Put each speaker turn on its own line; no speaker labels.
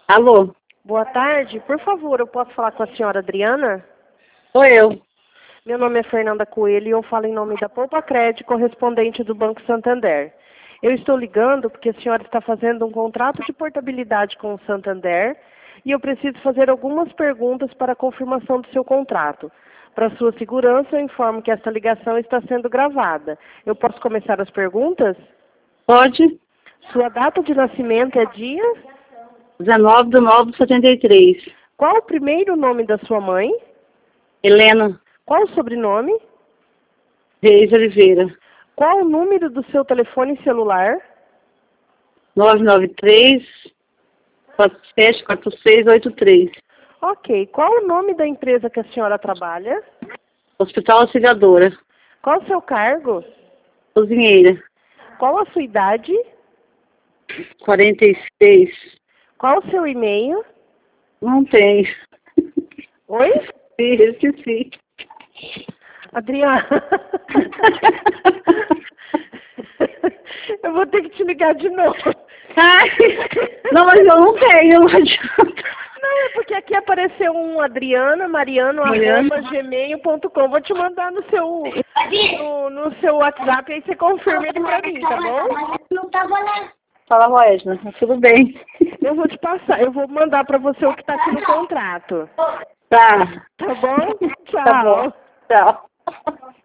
Alô?
Boa tarde. Por favor, eu posso falar com a senhora Adriana?
Sou eu.
Meu nome é Fernanda Coelho e eu falo em nome da Poupa Crédito, correspondente do Banco Santander. Eu estou ligando porque a senhora está fazendo um contrato de portabilidade com o Santander e eu preciso fazer algumas perguntas para a confirmação do seu contrato. Para sua segurança, eu informo que esta ligação está sendo gravada. Eu posso começar as perguntas?
Pode?
Sua data de nascimento é dia?
19/9/73.
Qual o primeiro nome da sua mãe?
Helena
Qual o sobrenome?
Reis Oliveira.
Qual o número do seu telefone celular?
993 474683.
Ok. Qual o nome da empresa que a senhora trabalha?
Hospital Auxiliadora.
Qual o seu cargo?
Cozinheira.
Qual a sua idade?
46.
Qual o seu e-mail?
Não tem.
Oi?
Esqueci.
Adriana. Eu vou ter que te ligar de novo.
Ai, não, mas eu não tenho, não adianta.
Não, é porque aqui apareceu um adriana.mariano@gmail.com. Vou te mandar no seu WhatsApp, aí você confirma ele pra mim, tá bom?
Não tava lá. Fala, Edna, tudo bem.
Eu vou te passar, eu vou mandar pra você o que tá aqui no contrato.
Tá.
Tá bom? Tchau.
Tá bom. Tchau.